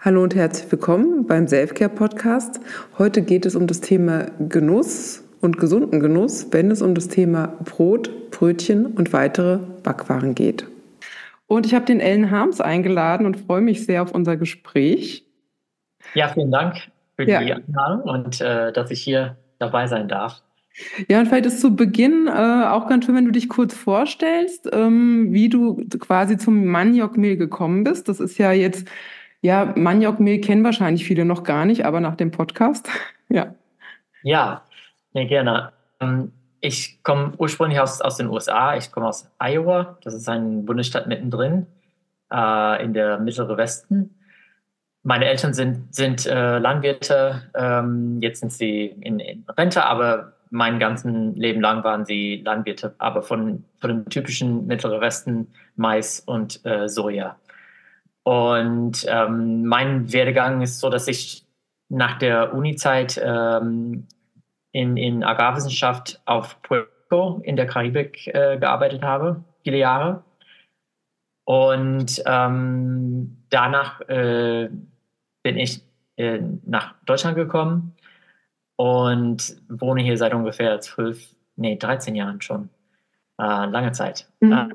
Hallo und herzlich willkommen beim Selfcare-Podcast. Heute geht es um das Thema Genuss und gesunden Genuss, wenn es um das Thema Brot, Brötchen und weitere Backwaren geht. Und ich habe den Ellen Harms eingeladen und freue mich sehr auf unser Gespräch. Ja, vielen Dank für Ja. die Einladung und dass ich hier dabei sein darf. Ja, und vielleicht ist zu Beginn auch ganz schön, wenn du dich kurz vorstellst, wie du quasi zum Maniokmehl gekommen bist. Das ist ja jetzt, ja, Maniokmehl kennen wahrscheinlich viele noch gar nicht, aber nach dem Podcast, ja. Ja, nee, gerne. Ich komme ursprünglich aus den USA. Ich komme aus Iowa. Das ist ein Bundesstaat mittendrin in der mittleren Westen. Meine Eltern sind Landwirte. Jetzt sind sie in Rente, aber mein ganzen Leben lang waren sie Landwirte, aber von dem typischen Mittleren Westen Mais und Soja. Und mein Werdegang ist so, dass ich nach der Uni-Zeit in Agrarwissenschaft auf Puerto Rico in der Karibik gearbeitet habe, viele Jahre. Und danach bin ich nach Deutschland gekommen und wohne hier seit ungefähr 13 Jahren schon. Lange Zeit.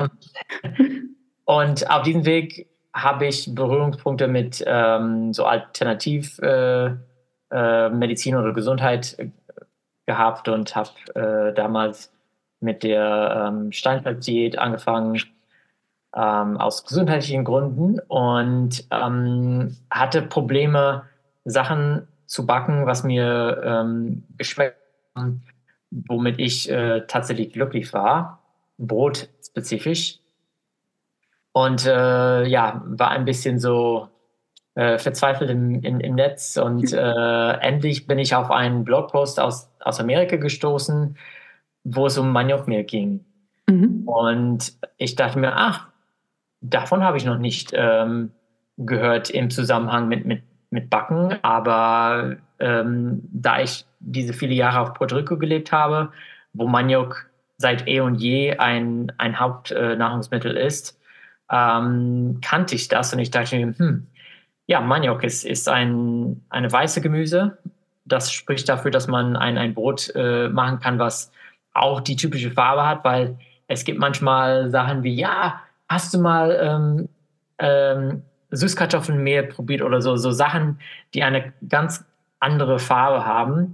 Und auf diesem Weg habe ich Berührungspunkte mit so Alternativmedizin oder Gesundheit gehabt und habe damals mit der Steinfeld-Diät angefangen, aus gesundheitlichen Gründen und hatte Probleme, Sachen zu backen, was mir geschmeckt hat, womit ich tatsächlich glücklich war. Brot spezifisch. Und ja, war ein bisschen so verzweifelt im Netz und endlich bin ich auf einen Blogpost aus Amerika gestoßen, wo es um Maniokmehl ging. Und ich dachte mir, ach, davon habe ich noch nicht gehört im Zusammenhang mit Backen, aber da ich diese viele Jahre auf Puerto Rico gelebt habe, wo Maniok seit eh und je ein Hauptnahrungsmittel ist, kannte ich das und ich dachte mir, ja, Maniok ist eine weiße Gemüse. Das spricht dafür, dass man ein Brot machen kann, was auch die typische Farbe hat, weil es gibt manchmal Sachen wie, ja, hast du mal Süßkartoffelmehl probiert oder so Sachen, die eine ganz andere Farbe haben,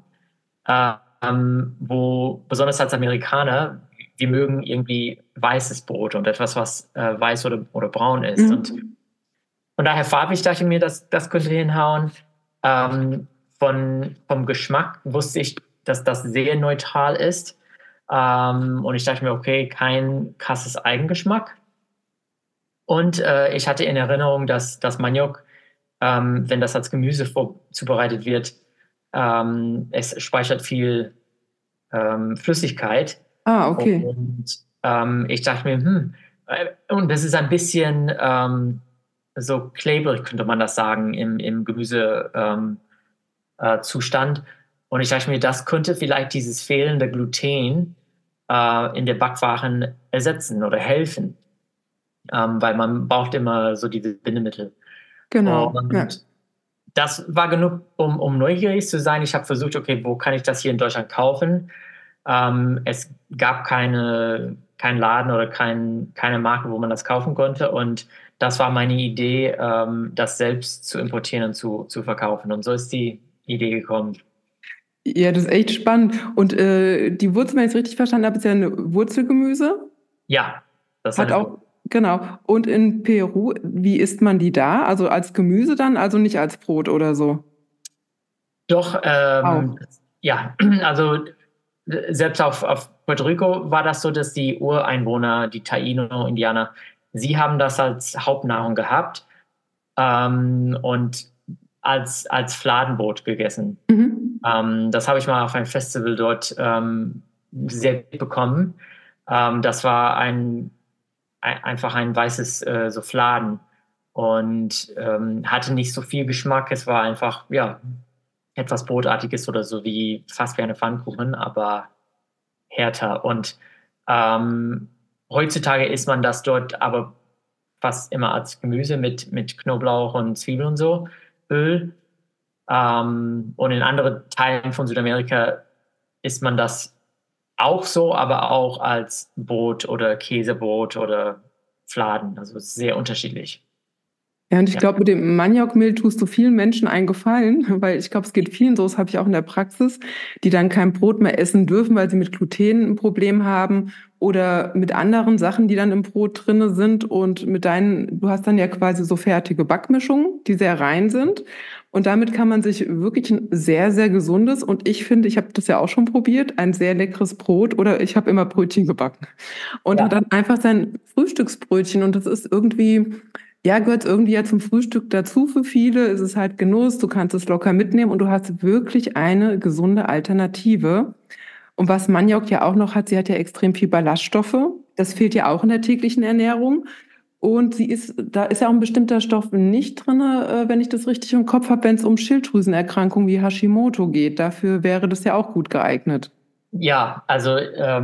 wo besonders als Amerikaner, wir mögen irgendwie weißes Brot und etwas, was weiß oder braun ist. Und von daher farbig dachte ich mir, das könnte hinhauen. Vom Geschmack wusste ich, dass das sehr neutral ist. Und ich dachte mir, okay, kein krasses Eigengeschmack. Und ich hatte in Erinnerung, dass das Maniok, wenn das als Gemüse zubereitet wird, es speichert viel Flüssigkeit. Okay. Und ich dachte mir, und das ist ein bisschen so klebrig, könnte man das sagen, im Gemüsezustand. Und ich dachte mir, das könnte vielleicht dieses fehlende Gluten in der Backwaren ersetzen oder helfen. Weil man braucht immer so diese Bindemittel. Genau. Und Ja. das war genug, um neugierig zu sein. Ich habe versucht, okay, wo kann ich das hier in Deutschland kaufen? Es gab keinen Laden oder keine Marke, wo man das kaufen konnte. Und das war meine Idee, das selbst zu importieren und zu verkaufen. Und so ist die Idee gekommen. Ja, das ist echt spannend. Und die Wurzel, wenn ich es richtig verstanden habe, ist ja eine Wurzelgemüse. Ja, das ist Hat eine auch, genau. Und in Peru, wie isst man die da? Also als Gemüse dann, also nicht als Brot oder so? Doch, Auch. ja, also selbst auf Puerto Rico war das so, dass die Ureinwohner, die Taino-Indianer, sie haben das als Hauptnahrung gehabt und als Fladenbrot gegessen. Das habe ich mal auf einem Festival dort sehr bekommen. Das war einfach ein weißes so Fladen und hatte nicht so viel Geschmack. Es war einfach, ja, etwas Brotartiges oder so wie fast wie eine Pfannkuchen, aber härter. Und heutzutage isst man das dort aber fast immer als Gemüse mit Knoblauch und Zwiebeln und so. Öl. Und in anderen Teilen von Südamerika isst man das auch so, aber auch als Brot oder Käsebrot oder Fladen. Also sehr unterschiedlich. Ja, und ich Ja. glaube, mit dem Maniokmehl tust du vielen Menschen einen Gefallen, weil ich glaube, es geht vielen so, das habe ich auch in der Praxis, die dann kein Brot mehr essen dürfen, weil sie mit Gluten ein Problem haben oder mit anderen Sachen, die dann im Brot drinne sind. Und mit deinen, du hast dann ja quasi so fertige Backmischungen, die sehr rein sind. Und damit kann man sich wirklich ein sehr, sehr gesundes und ich finde, ich habe das ja auch schon probiert, ein sehr leckeres Brot oder ich habe immer Brötchen gebacken und hat Ja. dann einfach sein Frühstücksbrötchen und das ist irgendwie ja, gehört irgendwie ja zum Frühstück dazu für viele. Es ist halt Genuss, du kannst es locker mitnehmen und du hast wirklich eine gesunde Alternative. Und was Maniok ja auch noch hat, sie hat ja extrem viel Ballaststoffe. Das fehlt ja auch in der täglichen Ernährung. Und da ist ja auch ein bestimmter Stoff nicht drin, wenn ich das richtig im Kopf habe, wenn es um Schilddrüsenerkrankungen wie Hashimoto geht. Dafür wäre das ja auch gut geeignet. Ja, also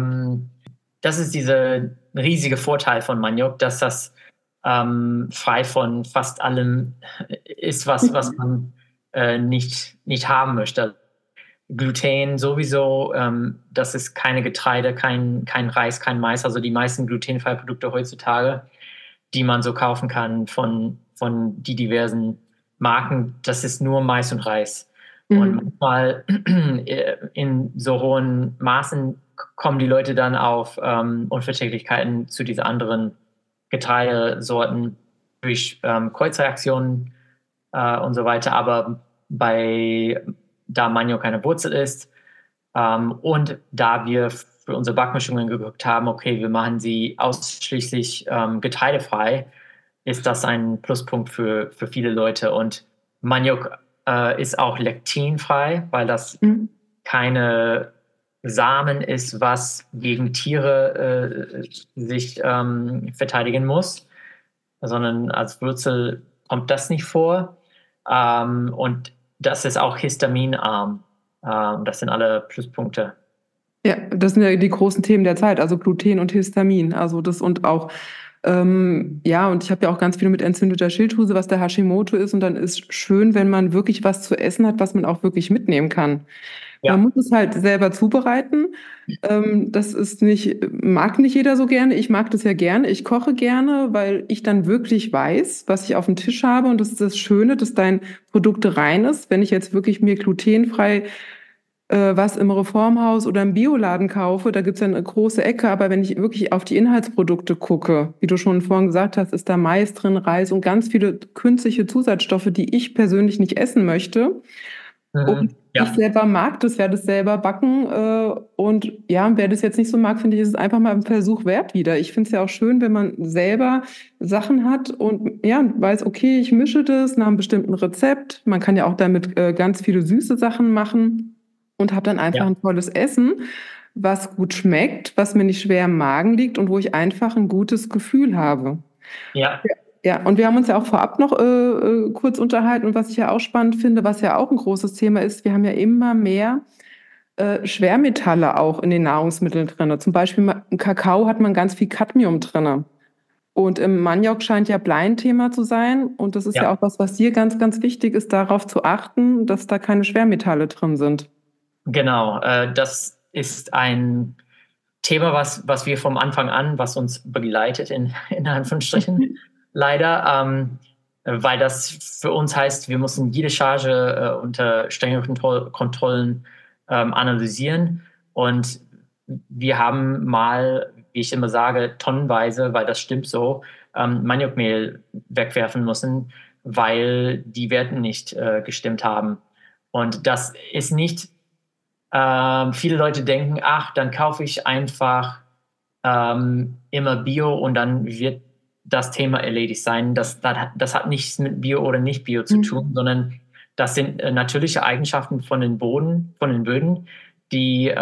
das ist dieser riesige Vorteil von Maniok, dass das frei von fast allem ist, was man nicht haben möchte. Gluten sowieso, das ist keine Getreide, kein Reis, kein Mais, also die meisten glutenfreien Produkte heutzutage, die man so kaufen kann von die diversen Marken, das ist nur Mais und Reis. Und Mhm. manchmal in so hohen Maßen kommen die Leute dann auf Unverträglichkeiten zu diesen anderen Getreidesorten durch Kreuzreaktionen und so weiter. Aber da Maniok keine Wurzel ist und da wir für unsere Backmischungen geguckt haben, okay, wir machen sie ausschließlich getreidefrei, ist das ein Pluspunkt für viele Leute. Und Maniok ist auch lektinfrei, weil das Mhm. keine Samen ist, was gegen Tiere sich verteidigen muss, sondern als Wurzel kommt das nicht vor. Und das ist auch histaminarm. Das sind alle Pluspunkte. Ja, das sind ja die großen Themen der Zeit, also Gluten und Histamin. Also das und auch, ja, und ich habe ja auch ganz viel mit entzündeter Schilddrüse, was der Hashimoto ist. Und dann ist schön, wenn man wirklich was zu essen hat, was man auch wirklich mitnehmen kann. Man Ja. muss es halt selber zubereiten. Das ist mag nicht jeder so gerne. Ich mag das ja gerne. Ich koche gerne, weil ich dann wirklich weiß, was ich auf dem Tisch habe. Und das ist das Schöne, dass dein Produkt rein ist. Wenn ich jetzt wirklich mir glutenfrei was im Reformhaus oder im Bioladen kaufe, da gibt's ja eine große Ecke, aber wenn ich wirklich auf die Inhaltsprodukte gucke, wie du schon vorhin gesagt hast, ist da Mais drin, Reis und ganz viele künstliche Zusatzstoffe, die ich persönlich nicht essen möchte. Und Mhm. ich Ja. selber mag das, werde es selber backen. Und ja, wer das jetzt nicht so mag, finde ich, ist es einfach mal ein Versuch wert wieder. Ich finde es ja auch schön, wenn man selber Sachen hat und ja, weiß, okay, ich mische das nach einem bestimmten Rezept. Man kann ja auch damit ganz viele süße Sachen machen und habe dann einfach Ja. ein tolles Essen, was gut schmeckt, was mir nicht schwer im Magen liegt und wo ich einfach ein gutes Gefühl habe. Ja. Ja, und wir haben uns ja auch vorab noch kurz unterhalten und was ich ja auch spannend finde, was ja auch ein großes Thema ist, wir haben ja immer mehr Schwermetalle auch in den Nahrungsmitteln drin. Zum Beispiel im Kakao hat man ganz viel Cadmium drin. Und im Maniok scheint ja Blei ein Thema zu sein. Und das ist ja Ja. auch was dir ganz, ganz wichtig ist, darauf zu achten, dass da keine Schwermetalle drin sind. Genau. Das ist ein Thema, was wir vom Anfang an, was uns begleitet, in Anführungsstrichen, leider, weil das für uns heißt, wir müssen jede Charge unter strengen Kontrollen analysieren. Und wir haben mal, wie ich immer sage, tonnenweise, weil das stimmt so, Maniokmehl wegwerfen müssen, weil die Werte nicht gestimmt haben. Und das ist nicht viele Leute denken, ach, dann kaufe ich einfach immer Bio und dann wird das Thema erledigt sein. Das hat nichts mit Bio oder nicht Bio zu tun, Mhm. sondern das sind natürliche Eigenschaften von den Böden, die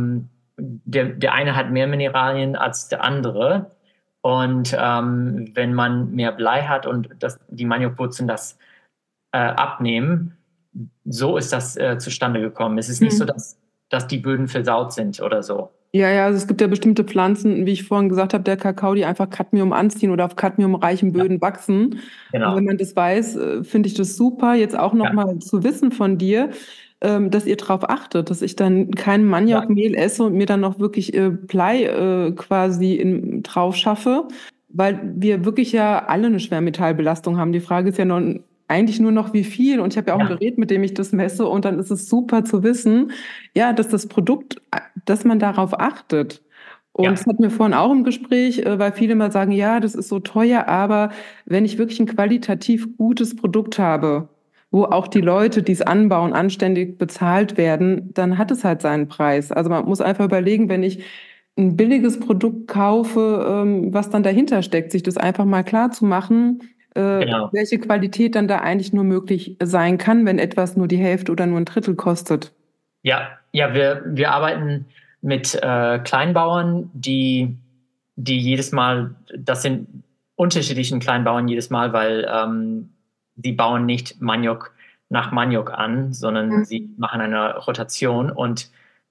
der eine hat mehr Mineralien als der andere. Und wenn man mehr Blei hat und die Maniokwurzeln das abnehmen, so ist das zustande gekommen. Es ist nicht so, Mhm. dass die Böden versaut sind oder so. Ja, ja, also es gibt ja bestimmte Pflanzen, wie ich vorhin gesagt habe, der Kakao, die einfach Cadmium anziehen oder auf cadmiumreichen Ja, Böden wachsen. Und wenn genau. man das weiß, finde ich das super, jetzt auch Ja, nochmal zu wissen von dir, dass ihr darauf achtet, dass ich dann kein ja, Maniokmehl esse und mir dann noch wirklich Blei quasi drauf schaffe, weil wir wirklich ja alle eine Schwermetallbelastung haben. Die Frage ist ja noch, eigentlich nur noch wie viel. Und ich habe ja auch ein ja, Gerät, mit dem ich das messe. Und dann ist es super zu wissen, ja, dass das Produkt, dass man darauf achtet. Und das ja, hatten wir vorhin auch im Gespräch, weil viele mal sagen, ja, das ist so teuer, aber wenn ich wirklich ein qualitativ gutes Produkt habe, wo auch die Leute, die es anbauen, anständig bezahlt werden, dann hat es halt seinen Preis. Also man muss einfach überlegen, wenn ich ein billiges Produkt kaufe, was dann dahinter steckt, sich das einfach mal klar zu machen, genau. welche Qualität dann da eigentlich nur möglich sein kann, wenn etwas nur die Hälfte oder nur ein Drittel kostet. Ja, ja, wir arbeiten mit Kleinbauern, die jedes Mal, das sind unterschiedlichen Kleinbauern jedes Mal, weil die bauen nicht Maniok nach Maniok an, sondern sie machen eine Rotation und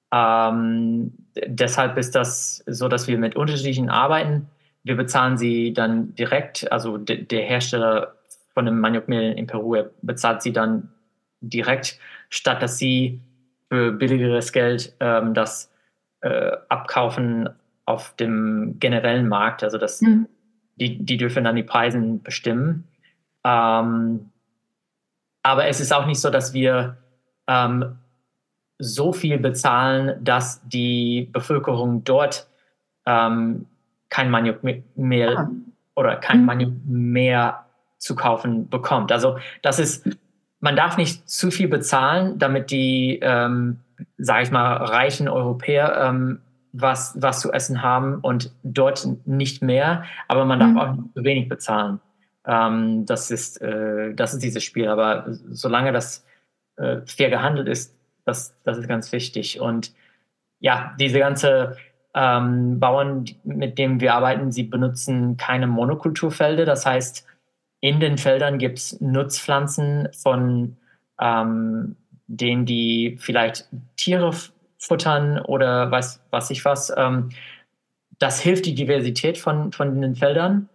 deshalb ist das so, dass wir mit unterschiedlichen arbeiten. Wir bezahlen sie dann direkt, also der Hersteller von dem Maniokmehl in Peru, er bezahlt sie dann direkt, statt dass sie für billigeres Geld das abkaufen auf dem generellen Markt. Also Mhm. die dürfen dann die Preise bestimmen. Ähm, aber es ist auch nicht so, dass wir ähm, so viel bezahlen, dass die Bevölkerung dort ähm, kein Maniokmehl Ah. oder kein Mhm. Maniok mehr zu kaufen bekommt. Also das ist, man darf nicht zu viel bezahlen, damit die, sage ich mal, reichen Europäer was zu essen haben und dort nicht mehr, aber man darf auch Mhm. nicht zu wenig bezahlen. Das ist dieses Spiel. Aber solange das fair gehandelt ist, das ist ganz wichtig. Und ja, diese ganze Bauern, mit denen wir arbeiten, sie benutzen keine Monokulturfelder. Das heißt, in den Feldern gibt es Nutzpflanzen von denen, die vielleicht Tiere futtern oder was ich was. Das hilft die Diversität von den Feldern.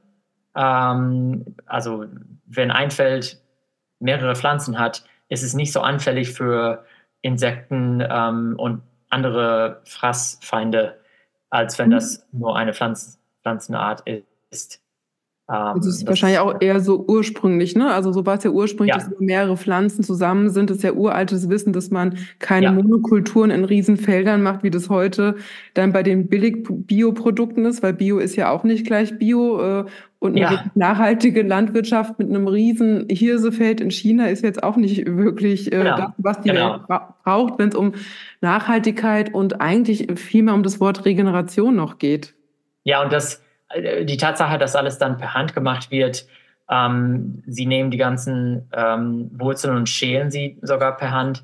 Also wenn ein Feld mehrere Pflanzen hat, ist es nicht so anfällig für Insekten und andere Fraßfeinde, als wenn Mhm. das nur eine Pflanzenart ist. Das ist Das, wahrscheinlich auch eher so ursprünglich, ne? Also so war es ja ursprünglich, dass ja, immer mehrere Pflanzen zusammen sind. Das ist ja uraltes Wissen, dass man keine ja, Monokulturen in Riesenfeldern macht, wie das heute dann bei den Billig-Bioprodukten ist, weil Bio ist ja auch nicht gleich Bio. Und eine ja, wirklich nachhaltige Landwirtschaft mit einem riesen Hirsefeld in China ist jetzt auch nicht wirklich das, genau, was die Welt genau. braucht, wenn es um Nachhaltigkeit und eigentlich vielmehr um das Wort Regeneration noch geht. Ja, und die Tatsache, dass alles dann per Hand gemacht wird, sie nehmen die ganzen Wurzeln und schälen sie sogar per Hand.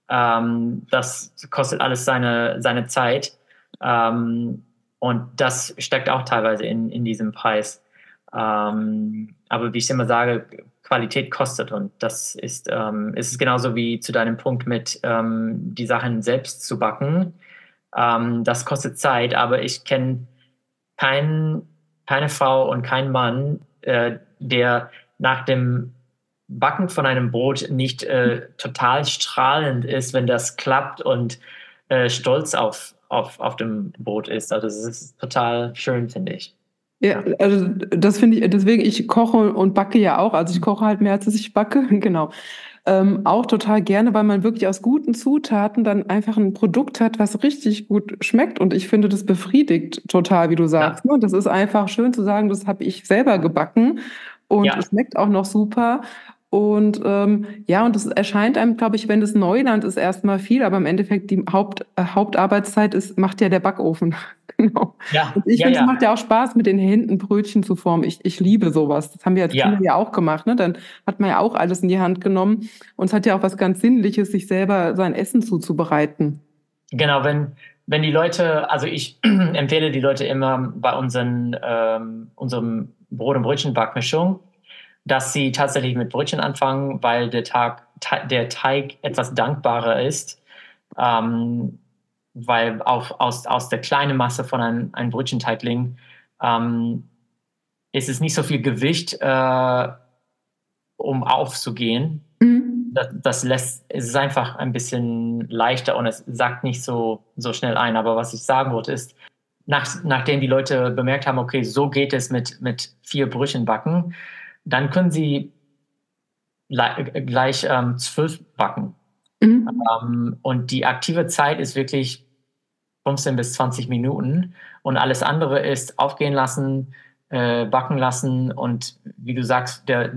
Das kostet alles seine Zeit. Und das steckt auch teilweise in diesem Preis. Aber wie ich immer sage, Qualität kostet und ist es genauso wie zu deinem Punkt mit die Sachen selbst zu backen. Das kostet Zeit, aber ich kenne kein, keine Frau und kein Mann, der nach dem Backen von einem Brot nicht total strahlend ist, wenn das klappt und stolz auf dem Brot ist. Also das ist total schön, finde ich. Ja, Ja, also das finde ich, deswegen, ich koche und backe ja auch. Also ich koche halt mehr, als dass ich backe, genau. Auch total gerne, weil man wirklich aus guten Zutaten dann einfach ein Produkt hat, was richtig gut schmeckt. Und ich finde, das befriedigt total, wie du ja, sagst. Ne? Das ist einfach schön zu sagen, das habe ich selber gebacken und es ja, schmeckt auch noch super. Und ja, und das erscheint einem, glaube ich, wenn das Neuland ist, erstmal viel, aber im Endeffekt die Hauptarbeitszeit ist, macht ja der Backofen. Genau. ja, Und ich ja, finde, es ja, macht ja auch Spaß, mit den Händen Brötchen zu formen. Ich liebe sowas. Das haben wir als Kinder ja. ja auch gemacht, ne? Dann hat man ja auch alles in die Hand genommen. Und es hat ja auch was ganz Sinnliches, sich selber sein Essen zuzubereiten. Genau, wenn die Leute, also ich empfehle die Leute immer bei unserem Brot- und Brötchen-Backmischung, dass sie tatsächlich mit Brötchen anfangen, weil der Teig etwas dankbarer ist. Ähm, weil aus der kleinen Masse von einem Brötchenteigling ist es nicht so viel Gewicht, um aufzugehen. Mhm. Es ist einfach ein bisschen leichter und es sackt nicht so schnell ein. Aber was ich sagen wollte ist, nachdem die Leute bemerkt haben, okay, so geht es mit 4 Brötchen backen, dann können sie gleich 12 backen. Und die aktive Zeit ist wirklich 15 bis 20 Minuten und alles andere ist aufgehen lassen, backen lassen und wie du sagst, der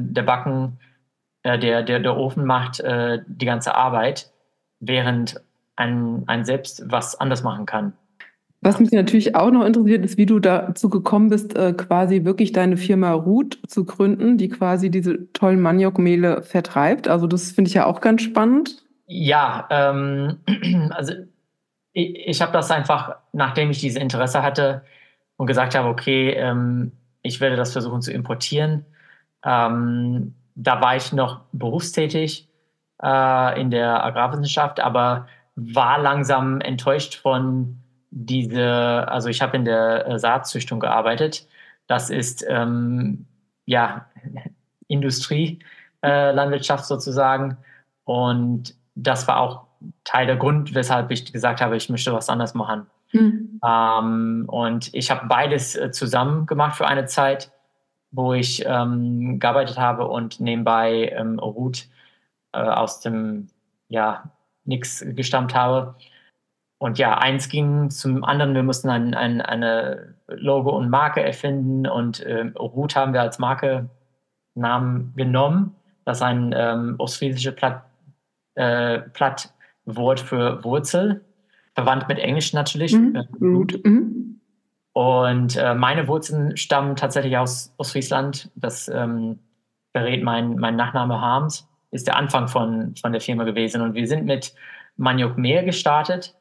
Ofen macht die ganze Arbeit, während ein selbst was anders machen kann. Was mich natürlich auch noch interessiert, ist, wie du dazu gekommen bist, quasi wirklich deine Firma Ruth zu gründen, die quasi diese tollen Maniokmehle vertreibt. Also das finde ich ja auch ganz spannend. Ja, also ich habe das einfach, nachdem ich dieses Interesse hatte und gesagt habe, okay, ich werde das versuchen zu importieren. Da war ich noch berufstätig in der Agrarwissenschaft, aber war langsam enttäuscht von also ich habe in der Saatzüchtung gearbeitet. Das ist ja Industrielandwirtschaft sozusagen. Und das war auch Teil der Grund, weshalb ich gesagt habe, ich möchte was anderes machen. Und ich habe beides zusammen gemacht für eine Zeit, wo ich gearbeitet habe und nebenbei Ruth aus dem Nix gestammt habe. Und ja, eins ging zum anderen. Wir mussten eine Logo und Marke erfinden und Ruth haben wir als Markennamen genommen. Das ist ein ostfriesisches Plattwort für Wurzel, verwandt mit Englisch natürlich. Root. Und meine Wurzeln stammen tatsächlich aus Ostfriesland. Das verrät mein Nachname Harms, ist der Anfang von der Firma gewesen. Und wir sind mit Maniokmehl gestartet.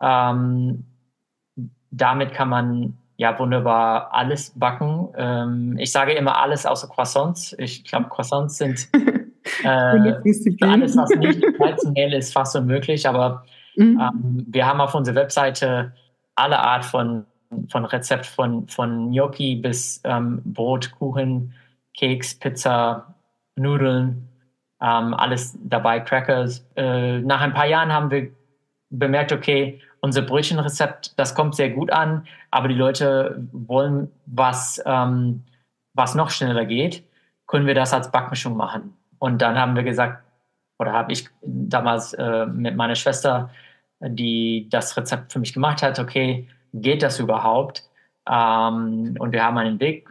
Damit kann man ja wunderbar alles backen. Ich sage immer alles außer Croissants. Ich glaube, Croissants sind für alles, was nicht Weizenmehl ist, fast unmöglich. Aber wir haben auf unserer Webseite alle Art von Rezept, von Gnocchi bis Brot, Kuchen, Keks, Pizza, Nudeln, alles dabei, Crackers. Nach ein paar Jahren haben wir bemerkt, okay, unser Brötchenrezept, das kommt sehr gut an, aber die Leute wollen was noch schneller geht. Können wir das als Backmischung machen? Und dann haben wir gesagt, oder habe ich damals mit meiner Schwester, die das Rezept für mich gemacht hat, okay, geht das überhaupt? Und wir haben einen Weg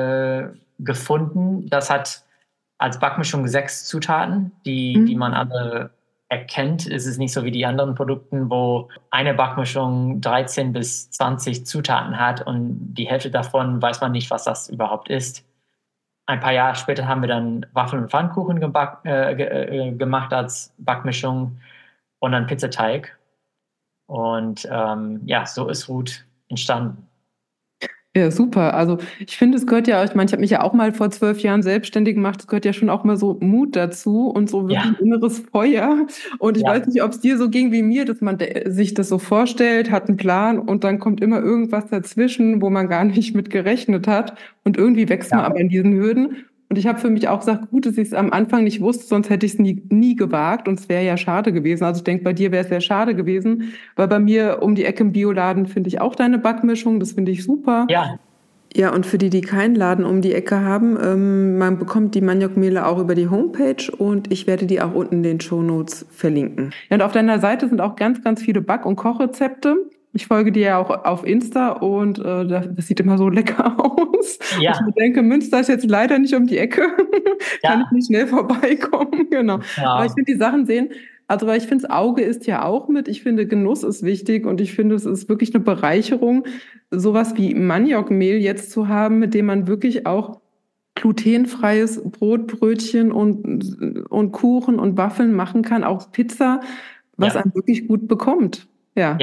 gefunden. Das hat als Backmischung 6 Zutaten, die man alle erkennt. Es ist nicht so wie die anderen Produkten, wo eine Backmischung 13 bis 20 Zutaten hat und die Hälfte davon weiß man nicht, was das überhaupt ist. Ein paar Jahre später haben wir dann Waffeln und Pfannkuchen gemacht als Backmischung und dann Pizzateig. Und so ist Ruth entstanden. Ja, super. Also ich finde, es gehört ja, ich meine, ich habe mich ja auch mal vor 12 Jahren selbstständig gemacht, es gehört ja schon auch mal so Mut dazu und so wirklich ein inneres Feuer. Und ich weiß nicht, ob es dir so ging wie mir, dass man sich das so vorstellt, hat einen Plan und dann kommt immer irgendwas dazwischen, wo man gar nicht mit gerechnet hat. Und irgendwie wächst man aber in diesen Hürden. Und ich habe für mich auch gesagt, gut, dass ich es am Anfang nicht wusste, sonst hätte ich es nie gewagt und es wäre ja schade gewesen. Also ich denke, bei dir wäre es sehr schade gewesen, weil bei mir um die Ecke im Bioladen finde ich auch deine Backmischung, das finde ich super. Ja. Ja, und für die keinen Laden um die Ecke haben, man bekommt die Maniokmehle auch über die Homepage und ich werde die auch unten in den Shownotes verlinken. Ja, und auf deiner Seite sind auch ganz, ganz viele Back- und Kochrezepte. Ich folge dir ja auch auf Insta und das sieht immer so lecker aus. Ja. Ich denke, Münster ist jetzt leider nicht um die Ecke. Kann ich nicht schnell vorbeikommen. Genau. Ja. Aber ich finde, die Sachen sehen, also weil ich finde, das Auge ist ja auch mit. Ich finde, Genuss ist wichtig und ich finde, es ist wirklich eine Bereicherung, sowas wie Maniokmehl jetzt zu haben, mit dem man wirklich auch glutenfreies Brot, Brötchen und Kuchen und Waffeln machen kann, auch Pizza, was einem wirklich gut bekommt. Ja.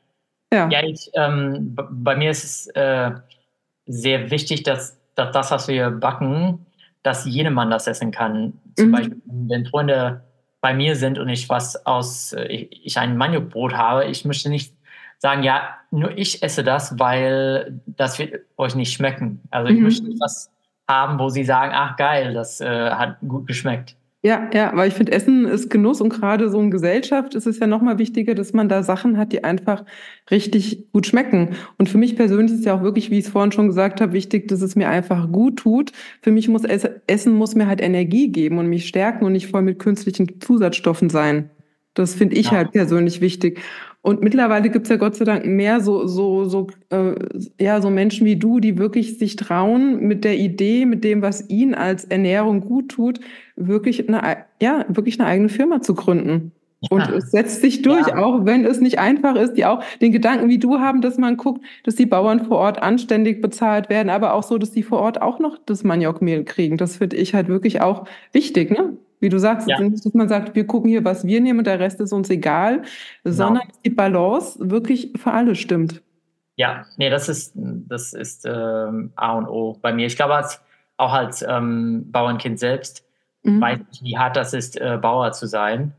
Bei mir ist es sehr wichtig, dass das, was wir backen, dass jedermann das essen kann. Zum Beispiel, wenn Freunde bei mir sind und ich ein Maniokbrot habe, ich möchte nicht sagen, ja, nur ich esse das, weil das wird euch nicht schmecken. Also ich möchte Mhm. was haben, wo sie sagen, ach geil, das hat gut geschmeckt. Ja, ja, weil ich finde, Essen ist Genuss und gerade so in Gesellschaft ist es ja noch mal wichtiger, dass man da Sachen hat, die einfach richtig gut schmecken. Und für mich persönlich ist ja auch wirklich, wie ich es vorhin schon gesagt habe, wichtig, dass es mir einfach gut tut. Für mich muss Essen muss mir halt Energie geben und mich stärken und nicht voll mit künstlichen Zusatzstoffen sein. Das finde ich halt Ja, persönlich wichtig. Und mittlerweile gibt's ja Gott sei Dank mehr so Menschen wie du, die wirklich sich trauen, mit der Idee, mit dem, was ihnen als Ernährung gut tut, wirklich eine eigene Firma zu gründen. Und es setzt sich durch, ja, auch wenn es nicht einfach ist, die auch den Gedanken wie du haben, dass man guckt, dass die Bauern vor Ort anständig bezahlt werden, aber auch so, dass die vor Ort auch noch das Maniokmehl kriegen. Das finde ich halt wirklich auch wichtig, ne? Wie du sagst, ja, dass man sagt, wir gucken hier, was wir nehmen und der Rest ist uns egal, sondern genau. dass die Balance wirklich für alle stimmt. Ja, nee, das ist A und O bei mir. Ich glaube, auch als Bauernkind selbst weiß Mhm. ich, wie hart das ist, Bauer zu sein.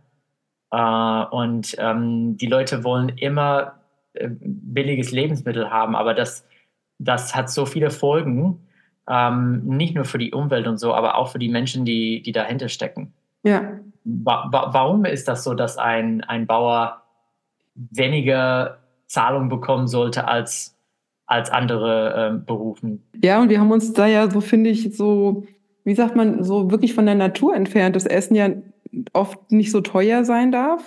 Und die Leute wollen immer billiges Lebensmittel haben, aber das hat so viele Folgen, nicht nur für die Umwelt und so, aber auch für die Menschen, die dahinter stecken. Ja. Warum ist das so, dass ein Bauer weniger Zahlung bekommen sollte als andere Berufen? Ja, und wir haben uns da ja so, finde ich, so, wie sagt man, so wirklich von der Natur entfernt, dass Essen ja oft nicht so teuer sein darf.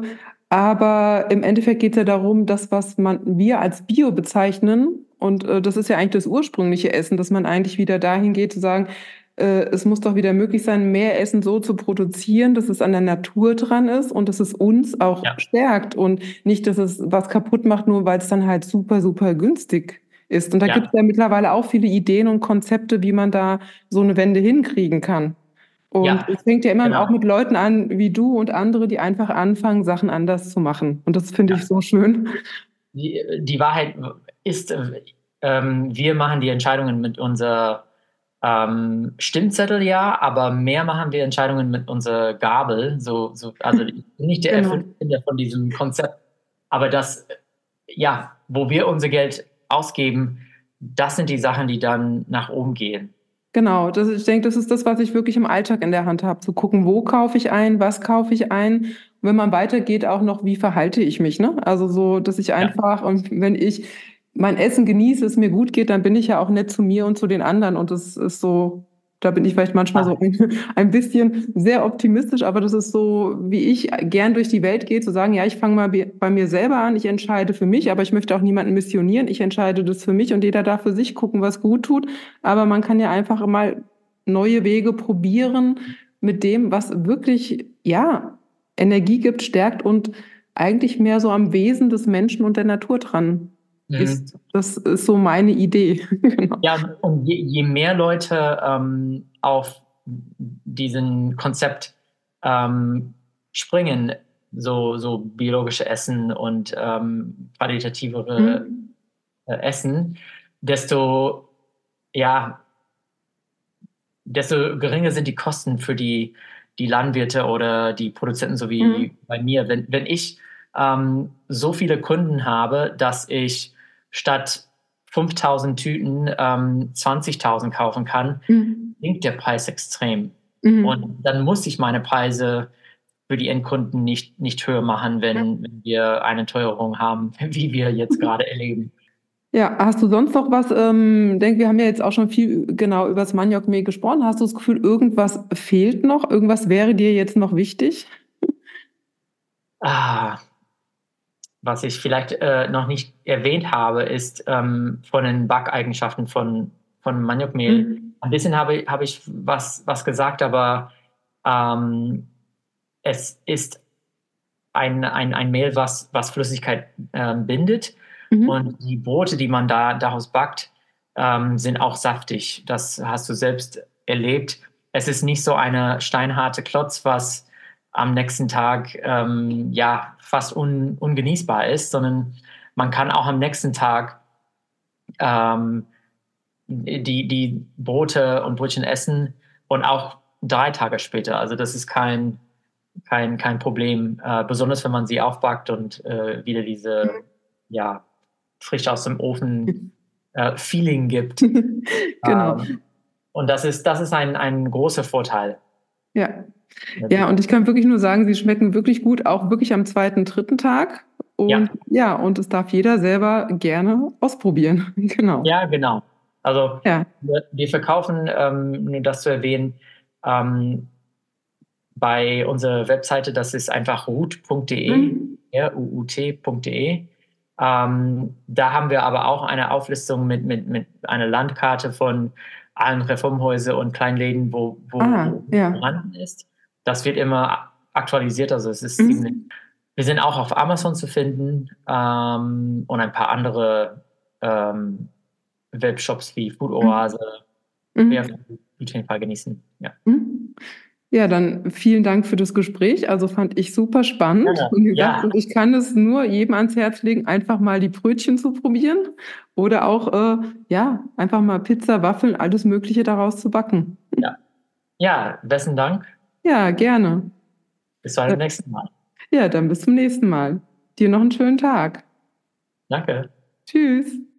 Aber im Endeffekt geht es ja darum, das, was wir als Bio bezeichnen, und das ist ja eigentlich das ursprüngliche Essen, dass man eigentlich wieder dahin geht zu sagen, es muss doch wieder möglich sein, mehr Essen so zu produzieren, dass es an der Natur dran ist und dass es uns auch Ja, stärkt und nicht, dass es was kaputt macht, nur weil es dann halt super, super günstig ist. Und da gibt es ja, ja mittlerweile auch viele Ideen und Konzepte, wie man da so eine Wende hinkriegen kann. Und ja, es fängt ja immer auch genau. mit Leuten an, wie du und andere, die einfach anfangen, Sachen anders zu machen. Und das finde ich Ja. so schön. Die Wahrheit ist, wir machen die Entscheidungen mit unser Stimmzettel, ja, aber mehr machen wir Entscheidungen mit unserer Gabel. Also ich bin nicht der Genau. Erfinder von diesem Konzept, aber das, ja, wo wir unser Geld ausgeben, das sind die Sachen, die dann nach oben gehen. Genau, ich denke, das ist das, was ich wirklich im Alltag in der Hand habe, zu gucken, wo kaufe ich ein, was kaufe ich ein. Und wenn man weitergeht, auch noch, wie verhalte ich mich, ne? Also so, dass ich Ja, einfach, und wenn ich mein Essen genieße, es mir gut geht, dann bin ich ja auch nett zu mir und zu den anderen. Und das ist so, da bin ich vielleicht manchmal so ein bisschen sehr optimistisch, aber das ist so, wie ich gern durch die Welt gehe, zu sagen, ja, ich fange mal bei mir selber an, ich entscheide für mich, aber ich möchte auch niemanden missionieren, ich entscheide das für mich und jeder darf für sich gucken, was gut tut. Aber man kann ja einfach mal neue Wege probieren mit dem, was wirklich, ja, Energie gibt, stärkt und eigentlich mehr so am Wesen des Menschen und der Natur dran mhm. ist. Das ist so meine Idee. Genau. Ja, und je mehr Leute auf diesen Konzept ähm, springen, so biologische Essen und qualitativere Mhm. Essen, desto, ja, desto geringer sind die Kosten für die Landwirte oder die Produzenten, so Mhm. wie bei mir. Wenn ich so viele Kunden habe, dass ich statt 5.000 Tüten 20.000 kaufen kann, Mhm. sinkt der Preis extrem. Mhm. Und dann muss ich meine Preise für die Endkunden nicht höher machen, wenn wir eine Teuerung haben, wie wir jetzt gerade erleben. Ja, hast du sonst noch was? Denk, wir haben ja jetzt auch schon viel genau über das Maniokmehl gesprochen. Hast du das Gefühl, irgendwas fehlt noch? Irgendwas wäre dir jetzt noch wichtig? Ah, was ich vielleicht noch nicht erwähnt habe, ist von den Backeigenschaften von Maniokmehl. Mhm. Ein bisschen habe ich was gesagt, aber ähm, es ist ein Mehl, was Flüssigkeit bindet. Und Mhm. die Brote, die man daraus backt, sind auch saftig. Das hast du selbst erlebt. Es ist nicht so eine steinharte Klotz, was am nächsten Tag ja fast ungenießbar ist, sondern man kann auch am nächsten Tag ähm, die Brote und Brötchen essen und auch 3 Tage später. Also das ist kein Problem, besonders wenn man sie aufbackt und wieder diese ja, frisch aus dem Ofen Feeling gibt. Genau. Und das ist ein großer Vorteil. Ja. Ja, und ich kann wirklich nur sagen, sie schmecken wirklich gut, auch wirklich am zweiten, dritten Tag. Und ja, und es darf jeder selber gerne ausprobieren. Genau. Ja, genau. Also Ja. wir verkaufen, nur das zu erwähnen, bei unserer Webseite, das ist einfach root.de, ruut.de. Da haben wir aber auch eine Auflistung mit einer Landkarte von allen Reformhäusern und Kleinläden, wo vorhanden ist. Das wird immer aktualisiert, also es ist ziemlich. Wir sind auch auf Amazon zu finden und ein paar andere Webshops wie Food Oase. Wir auf jeden Fall genießen. Ja. Ja, dann vielen Dank für das Gespräch. Also fand ich super spannend. Ja, Und wie gesagt, und ich kann es nur jedem ans Herz legen, einfach mal die Brötchen zu probieren oder auch einfach mal Pizza, Waffeln, alles Mögliche daraus zu backen. Ja, besten Dank. Ja, gerne. Bis zum nächsten Mal. Ja, dann bis zum nächsten Mal. Dir noch einen schönen Tag. Danke. Tschüss.